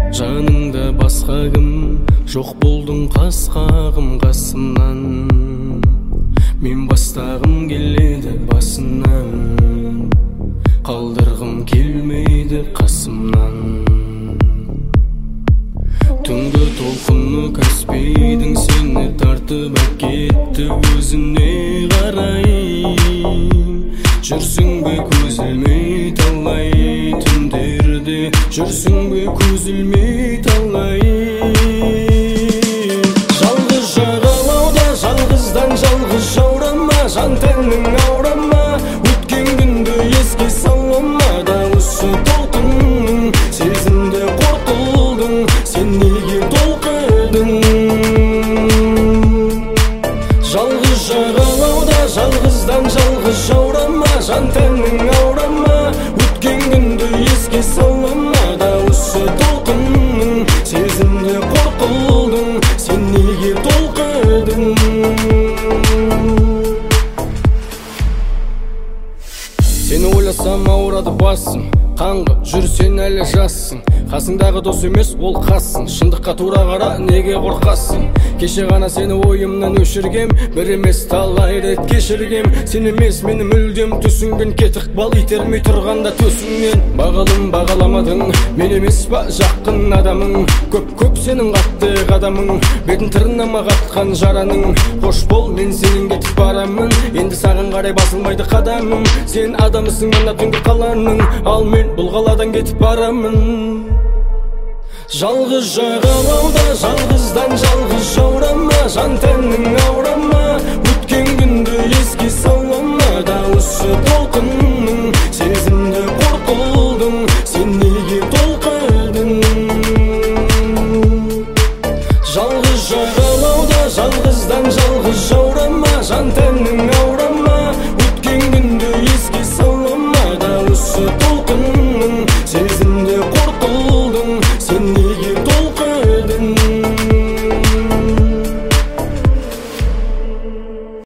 жаныңда басқа кім жоқ, болдың қас-қағым қасымнан. Мен бастағым келеді басынан, қалдырғым келмейді қасымнан. Түнгі толқыны каспийдің сені тартып әкетті өзіне қарай. Жүрсің бе көз ілмей талай түндерде, жүрсің бе көз ілмей талай. Жалғыз жағалауда жалғыздан жалғыз жаурама, жан тәнің аурама, өткен күнді еске салама. Дауысы толқынның сезімді қорқылдың, сен неге толқыдың? Жалғыз жағалауда жалғыздан жалғыз жаурама, жан тәнің аурама, өткен күнді еске салама. Дауысы толқынның сезімді қорқылдың, сен неге толқыдың? Сені ойласам ауырады басым, қаңғып жүрсен әлі жассың. Қасыңдағы дос емес ол қассың, шындыққа тура қара, неге қорқасың? Кеше ғана сені ойымнан өшіргем, бір емес талай рет кешіргем. Сен емес мені мүлдем түсінген, кетік бал итермей тұрғанда төсіңнен. Бағалым бағаламадың, мен емес па жақын адамың? Көп сенің қатты қадамың, бетін тырнама қатқан жараның. Қош бол, мен сенің кетіп барамын, енді саған қарай басылмайды қадамым. Сен адамысың мына түнгі қаланың, ал мен бұл қаладан кетіп барамын. Жалғыз жағалауда жалғыздан жалғыз жаурама, жан тәнің аурама, өткен күнді еске салама. Дауысы толқынның сезімді қорқылдың, сен неге толқыдың? Жалғыз жағалауда жалғыздан жалғыз жаурама, жан тәнің аурама, өткен күнді еске салама. Дауысы толқынның